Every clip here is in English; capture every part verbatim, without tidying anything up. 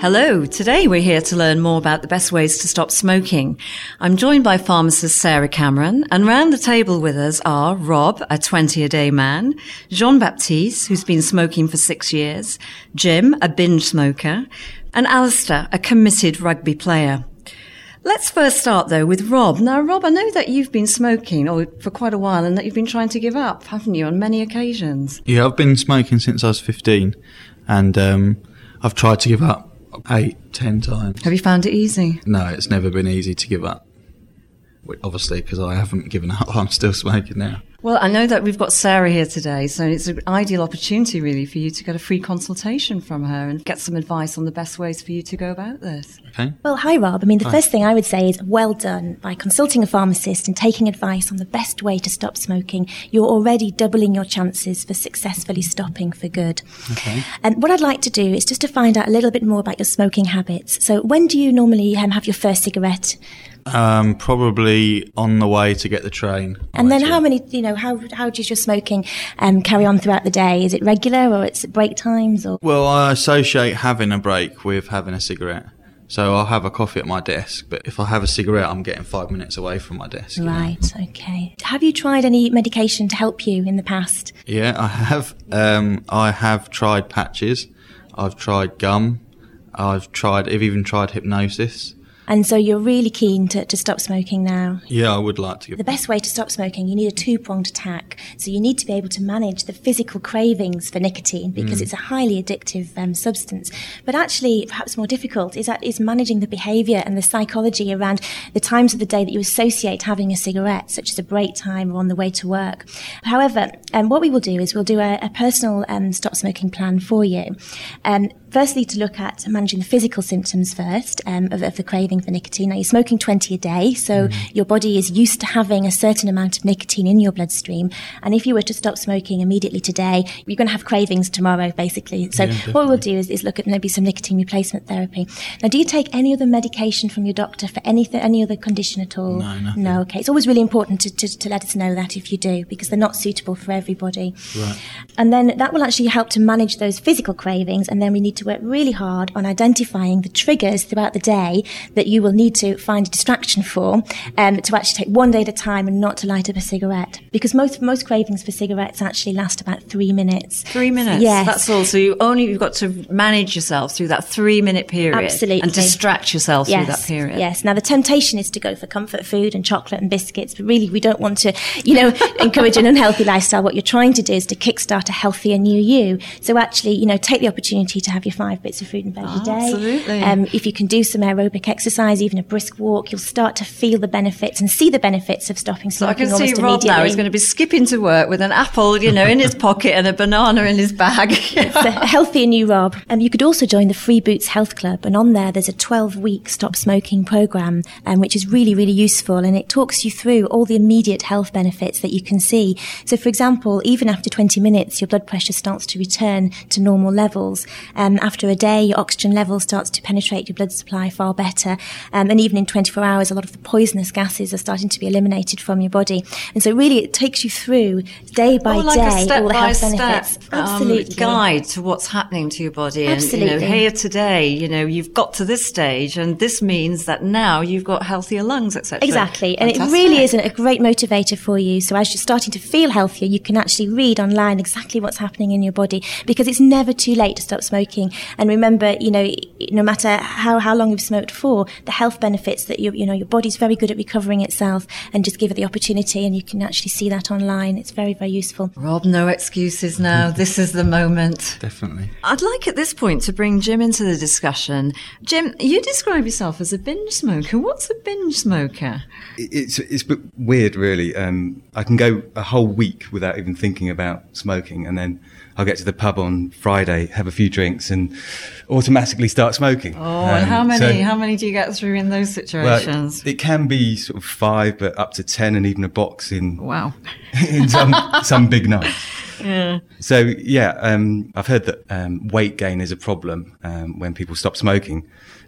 Hello, today we're here to learn more about the best ways to stop smoking. I'm joined by pharmacist Sarah Cameron, and round the table with us are Rob, a twenty-a-day man, Jean-Baptiste, who's been smoking for six years, Jim, a binge smoker, and Alistair, a committed rugby player. Let's first start, though, with Rob. Now, Rob, I know that you've been smoking or for quite a while and that you've been trying to give up, haven't you, on many occasions? Yeah, I've been smoking since I was fifteen, and um, I've tried to give up eight, ten times. Have you found it easy? No, it's never been easy to give up. Obviously, because I haven't given up, I'm still smoking now. Well, I know that we've got Sarah here today, so it's an ideal opportunity, really, for you to get a free consultation from her and get some advice on the best ways for you to go about this. Okay. Well, hi, Rob. I mean, the Hi. first thing I would say is well done. By consulting a pharmacist and taking advice on the best way to stop smoking, you're already doubling your chances for successfully stopping for good. Okay. And what I'd like to do is just to find out a little bit more about your smoking habits. So when do you normally um, have your first cigarette? Um, probably on the way to get the train. And then Actually. how many, you know, how how does your smoking um, carry on throughout the day? Is it regular or it's at break times? Or Well, I associate having a break with having a cigarette. So I'll have a coffee at my desk, but if I have a cigarette, I'm getting five minutes away from my desk. you know. Right, okay. Have you tried any medication to help you in the past? Yeah, I have. Um, I have tried patches. I've tried gum. I've tried. I've even tried hypnosis. And so you're really keen to, to stop smoking now? Yeah, I would like to give. The best way to stop smoking, you need a two-pronged attack. So you need to be able to manage the physical cravings for nicotine because mm. it's a highly addictive um, substance. But actually, perhaps more difficult is that is managing the behaviour and the psychology around the times of the day that you associate having a cigarette, such as a break time or on the way to work. However, um, what we will do is we'll do a, a personal um, stop smoking plan for you. Um, firstly, to look at managing the physical symptoms first um, of, of the craving for nicotine. Now, you're smoking twenty a day, so mm. your body is used to having a certain amount of nicotine in your bloodstream. And if you were to stop smoking immediately today, you're going to have cravings tomorrow, basically. So yeah, what we'll do is, is look at maybe some nicotine replacement therapy. Now, do you take any other medication from your doctor for anything, any other condition at all? No, nothing. No, okay. It's always really important to, to, to let us know that if you do, because they're not suitable for everybody. Right. And then that will actually help to manage those physical cravings, and then we need to work really hard on identifying the triggers throughout the day that you will need to find a distraction for, um, to actually take one day at a time and not to light up a cigarette. Because most most cravings for cigarettes actually last about three minutes. Three minutes? Yes. That's all. So you only, you've got to manage yourself through that three-minute period. Absolutely. And distract yourself yes. through that period. Yes. Now, the temptation is to go for comfort food and chocolate and biscuits, but really we don't want to, you know, encourage an unhealthy lifestyle. What you're trying to do is to kickstart a healthier new you. So actually, you know, take the opportunity to have your five bits of fruit and veg Oh, a day. absolutely. Um, if you can do some aerobic exercise, even a brisk walk, you'll start to feel the benefits and see the benefits of stopping So I smoking can see almost Rob immediately. now. He's going to be skipping to work with an apple, you know, in his pocket and a banana in his bag. It's a healthier new Rob. Um, you could also join the Free Boots Health Club, and on there there's a twelve-week stop smoking program, um, which is really, really useful, and it talks you through all the immediate health benefits that you can see. So, for example, even after twenty minutes, your blood pressure starts to return to normal levels. Um, after a day, your oxygen level starts to penetrate your blood supply far better, um, and even in twenty-four hours, a lot of the poisonous gases are starting to be eliminated from your body. And so really it takes you through day by Oh, like day a step all the by health step, benefits. um, Absolutely. guide to what's happening to your body. Absolutely. And, you know, here today, you know, you've got to this stage and this means that now you've got healthier lungs, et cetera. Exactly. And Fantastic. it really is a great motivator for you. So as you're starting to feel healthier, you can actually read online exactly what's happening in your body, because it's never too late to stop smoking. And remember, you know, no matter how, how long you've smoked for, the health benefits that you you know, your body's very good at recovering itself, and just give it the opportunity, and you can actually see that online. It's very, very useful. Rob, no excuses now. This is the moment. Definitely. I'd like at this point to bring Jim into the discussion. Jim, you describe yourself as a binge smoker. What's a binge smoker? It's it's a bit weird, really. Um, I can go a whole week without even thinking about smoking, and then I'll get to the pub on Friday, have a few drinks, and automatically start smoking. Oh, and Um, how many? so- how many do you get through in those situations? Well, it can be sort of five, but up to ten, and even a box in Wow. in some some big nights. Yeah. So yeah, um, I've heard that um, weight gain is a problem um, when people stop smoking.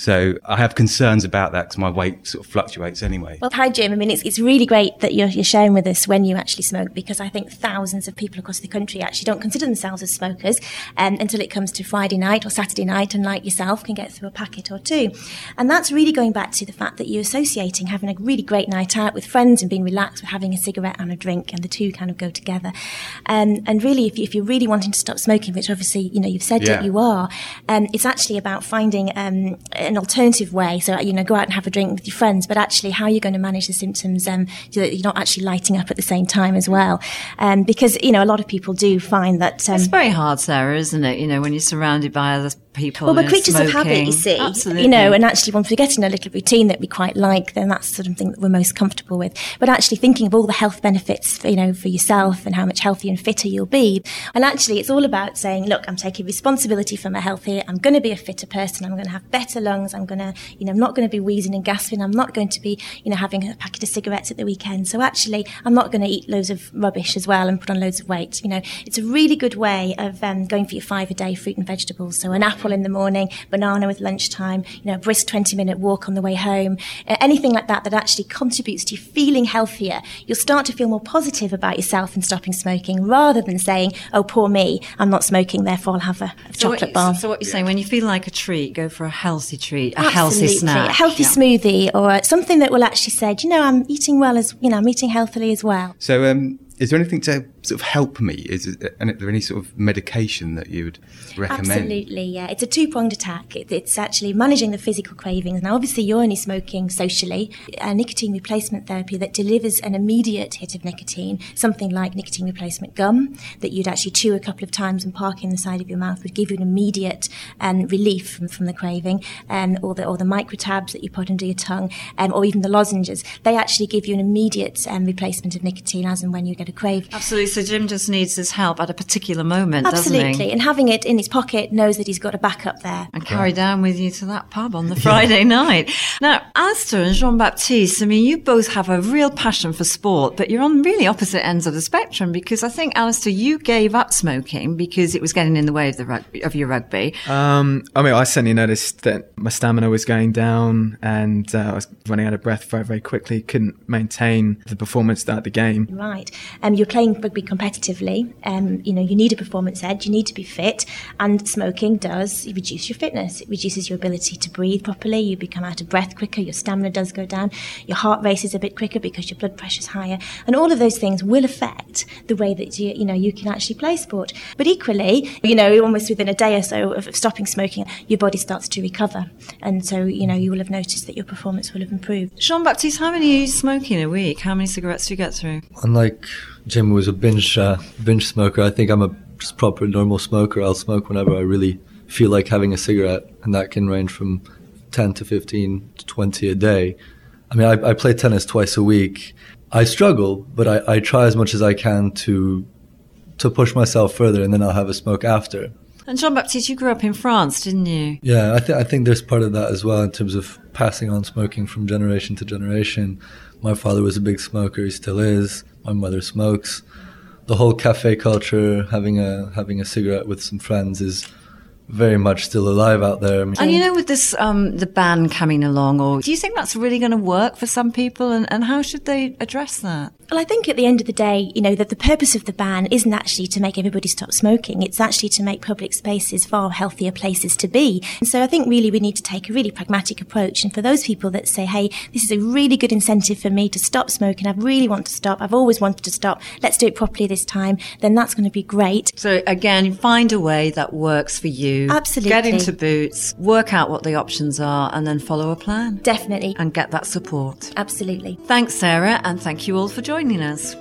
So I have concerns about that because my weight sort of fluctuates anyway. Well, hi, Jim. I mean, it's, it's really great that you're, you're sharing with us when you actually smoke, because I think thousands of people across the country actually don't consider themselves as smokers um, until it comes to Friday night or Saturday night, and like yourself, can get through a packet or two. And that's really going back to the fact that you're associating having a really great night out with friends and being relaxed with having a cigarette and a drink, and the two kind of go together. Um, and really, if, you, if you're really wanting to stop smoking, which obviously, you know, you've said Yeah. that you are, um, it's actually about finding um, an alternative way. So, you know, go out and have a drink with your friends, but actually how you're going to manage the symptoms um, so that you're not actually lighting up at the same time as well. Um, because, you know, a lot of people do find that... Um, It's very hard, Sarah, isn't it? You know, when you're surrounded by other people. Well, we're and creatures smoking. of habit, you see. Absolutely. You know, and actually once we get in a little routine that we quite like, then that's sort of thing that we're most comfortable with. But actually thinking of all the health benefits, for, you know, for yourself and how much healthier and fitter you'll be. And actually it's all about saying, look, I'm taking responsibility for my health here. I'm going to be a fitter person. I'm going to have better lungs. I'm going to, you know, I'm not going to be wheezing and gasping. I'm not going to be, you know, having a packet of cigarettes at the weekend. So actually I'm not going to eat loads of rubbish as well and put on loads of weight. You know, it's a really good way of um, going for your five a day fruit and vegetables. So an apple in the morning, banana with lunchtime, you know, a brisk twenty minute walk on the way home, uh, anything like that that actually contributes to you feeling healthier. You'll start to feel more positive about yourself and stopping smoking, rather than saying, oh, poor me, I'm not smoking, therefore I'll have a, a So chocolate what, bar. So what you're saying, when you feel like a treat, go for a healthy treat, a Absolutely. healthy snack. A healthy Yeah. smoothie, or something that will actually say, do you know, I'm eating well as, you know, I'm eating healthily as well. So um, is there anything to sort of help me? Is it, and is there any sort of medication that you would recommend? Absolutely, yeah. It's a two-pronged attack. It, it's actually managing the physical cravings. Now, obviously, you're only smoking socially. A nicotine replacement therapy that delivers an immediate hit of nicotine, something like nicotine replacement gum, that you'd actually chew a couple of times and park in the side of your mouth, would give you an immediate um, relief from, from the craving, um, or the or the microtabs that you put under your tongue, um, or even the lozenges. They actually give you an immediate um, replacement of nicotine as and when you get a crave. Absolutely. So Jim just needs his help at a particular moment, doesn't Absolutely, he? and having it in his pocket knows that he's got a backup there. And carry down with you to that pub on the Friday night. Now, Alistair and Jean-Baptiste, I mean, you both have a real passion for sport, but you're on really opposite ends of the spectrum, because I think, Alistair, you gave up smoking because it was getting in the way of the rugby, of your rugby. Um, I mean, I certainly noticed that my stamina was going down, and uh, I was running out of breath very, very quickly. Couldn't maintain the performance at the game. Right. Um, you're playing rugby competitively. Um, you know, you need a performance edge. You need to be fit. And smoking does reduce your fitness. It reduces your ability to breathe properly. You become out of breath quicker. Your stamina does go down. Your heart races a bit quicker because your blood pressure's higher. And all of those things will affect the way that you, you know, you can actually play sport. But equally, you know, almost within a day or so of stopping smoking, your body starts to recover. And so, you know, you will have noticed that your performance will have improved. Jean-Baptiste, how many are you smoking a week? How many cigarettes do you get through? Unlike Jim, who was a binge uh, binge smoker, I think I'm a just proper normal smoker. I'll smoke whenever I really feel like having a cigarette, and that can range from ten to fifteen to twenty a day. I mean, I, I play tennis twice a week. I struggle, but I, I try as much as I can to to push myself further, and then I'll have a smoke after. And Jean-Baptiste, you grew up in France, didn't you? Yeah, I, th- I think there's part of that as well in terms of passing on smoking from generation to generation. My father was a big smoker, he still is. My mother smokes. The whole cafe culture, having a having a cigarette with some friends, is very much still alive out there. I mean, And you know, with this, um, the ban coming along, or do you think that's really going to work for some people, and, and how should they address that? Well, I think at the end of the day, you know, that the purpose of the ban isn't actually to make everybody stop smoking. It's actually to make public spaces far healthier places to be. And so I think really we need to take a really pragmatic approach. And for those people that say, hey, this is a really good incentive for me to stop smoking, I really want to stop, I've always wanted to stop, let's do it properly this time, then that's going to be great. So again, find a way that works for you. Absolutely. Get into Boots, work out what the options are, and then follow a plan. Definitely. And get that support. Absolutely. Thanks, Sarah, and thank you all for joining us.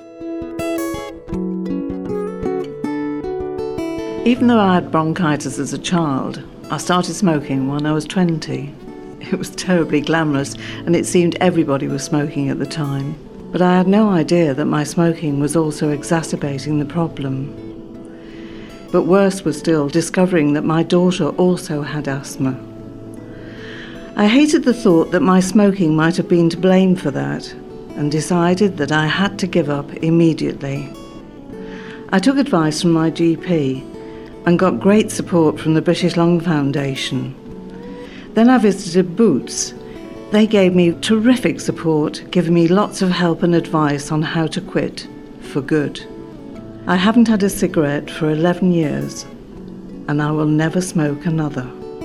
Even though I had bronchitis as a child, I started smoking when I was twenty. It was terribly glamorous, and it seemed everybody was smoking at the time. But I had no idea that my smoking was also exacerbating the problem. But worse was still discovering that my daughter also had asthma. I hated the thought that my smoking might have been to blame for that, and decided that I had to give up immediately. I took advice from my G P and got great support from the British Lung Foundation. Then I visited Boots. They gave me terrific support, giving me lots of help and advice on how to quit for good. I haven't had a cigarette for eleven years, and I will never smoke another.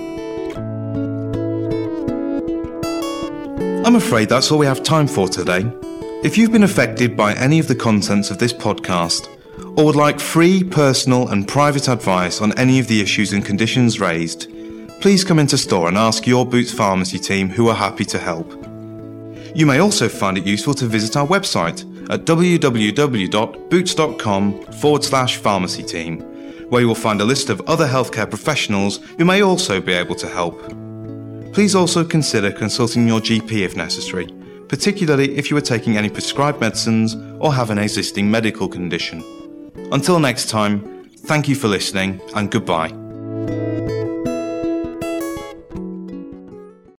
I'm afraid that's all we have time for today. If you've been affected by any of the contents of this podcast, or would like free, personal and private advice on any of the issues and conditions raised, please come into store and ask your Boots Pharmacy team, who are happy to help. You may also find it useful to visit our website at www.boots.com forward slash pharmacy team, where you will find a list of other healthcare professionals who may also be able to help. Please also consider consulting your G P if necessary, particularly if you are taking any prescribed medicines or have an existing medical condition. Until next time, thank you for listening and goodbye.